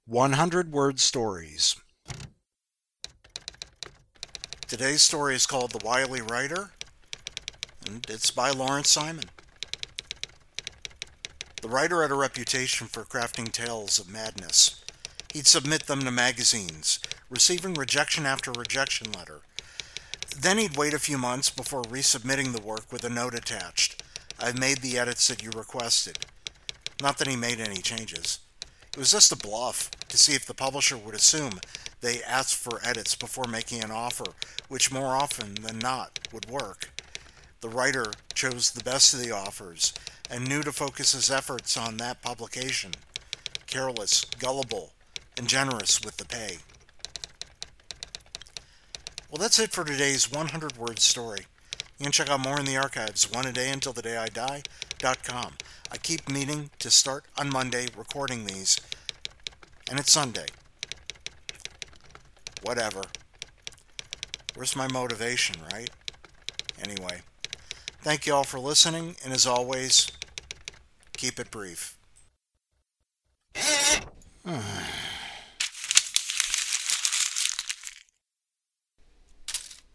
100-word stories. Today's story is called The Wily Writer, and it's by Lawrence Simon. The writer had a reputation for crafting tales of madness. He'd submit them to magazines, receiving rejection after rejection letter. Then he'd wait a few months before resubmitting the work with a note attached. "I've made the edits that you requested." Not that he made any changes. It was just a bluff to see if the publisher would assume they asked for edits before making an offer, which more often than not would work. The writer chose the best of the offers and knew to focus his efforts on that publication. Careless, gullible, and generous with the pay. Well, that's it for today's 100-word story. You can check out more in the archives, oneadayuntilthedayidie.com. I keep meaning to start on Monday recording these, and it's Sunday. Whatever. Where's my motivation, right? Anyway, thank you all for listening, and as always, keep it brief.